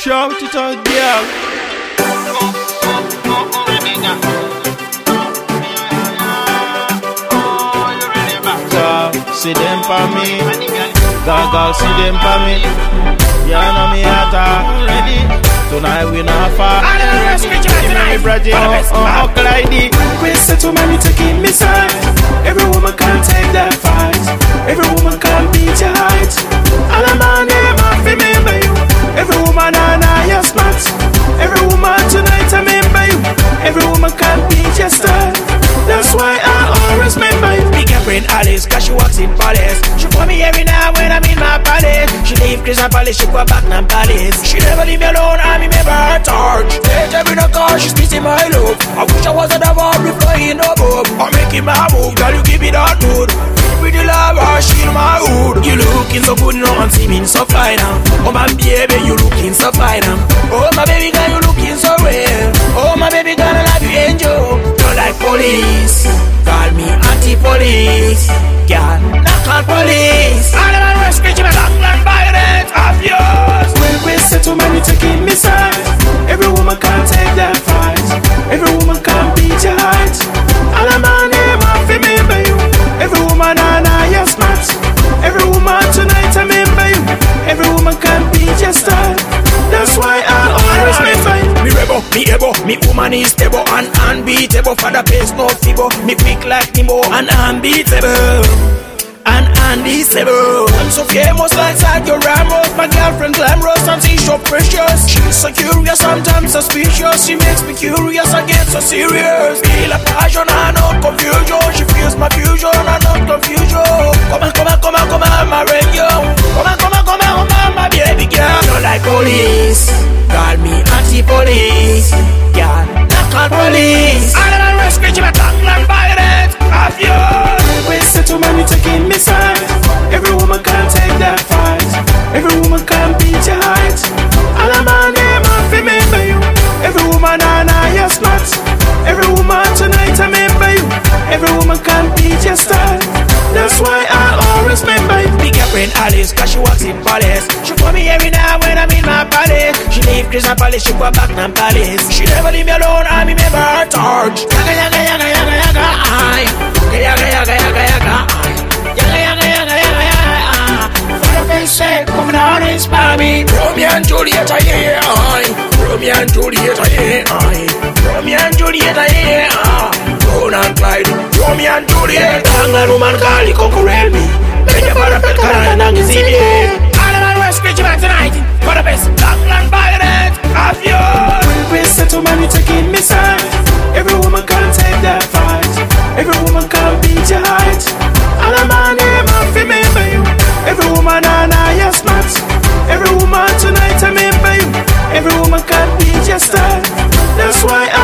Shout it out, girl. See them for me, Gaga, see them for me. You know me at already. Tonight we not far. Clyde. Request set too many to keep me side. Every woman can take that fight. Every woman can beat your height. All of my name I remember you. Every woman I your spots. Every woman tonight I remember you. Every woman can beat your style. That's why I always remember you. Big friend Alice, cause she walks in Palace. She call me every night when I'm in my palace. She leave Crystal Palace, she go back to Palace. She never leave me alone, I remember her touch. Every the car, she's missing my love. I wish I was a dove, flying above. I'm making my move, girl, you give me that mood. With the love, she in my hood. You looking so good now, I'm seeming so fine now. Oh my baby, you looking so fine now. Oh my baby girl, you looking so real. Oh my baby girl, I love you, angel. Don't like police, call me anti-police. Girl, not call police. All of my worst creature, long violence of yours. We set too many to keep me side. Every woman can take that fight. Every woman can beat your height. All of my name I remember you. Every woman I your spots. Every woman tonight I remember you. Every woman can beat your style. That's why I always remember you. Me rebel, me able, me woman is stable and unbeatable. For the pace no feeble, me quick like Nemo and unbeatable. And unbeatable. I'm so famous like Sergio Ramos. My girlfriend glamorous and she's so precious. She's so curious, sometimes suspicious. She makes me curious, I get so serious. Feel a passion and no confusion. She feels my fusion and not confusion. Come on, my radio. Come on, my baby girl. Not like police, call me anti-police. Girl, not call police. I don't rescue you, but tongue like violence of yours. We set too many to keep me side. Every woman can take that fight. Every woman can beat your height. All of my name I remember you. Every woman I your spots. Every woman tonight I remember you. Every woman can beat your style. That's why I always remember you. Big friend Alice, cause she walks in Palace. She call me every night when I'm in my palace. She leave Crystal Palace, she go back to Palace. She never leave me alone, I remember her touch. Yaga yaga yaga yaga yaga ay. Yaga yaga yaga yaga ay. Yaga yaga yaga yaga yaga. For the best sake, come down and inspire me. Romeo and Juliet, yeah, ay. Romeo and Juliet, yeah, ay. Romeo and Juliet, yeah. Ron and Clyde, Romeo and Juliet. Angla woman call you conquer me. Make your father pet car and hang his idiot. All of my worst creature back tonight. For the best, long violence of yours. We set too many to keep me side. Every woman can take that fight. Every woman can beat your height. All of my name I remember you. Every woman I your spots. Every woman tonight I remember you. Every woman can beat your style. That's why I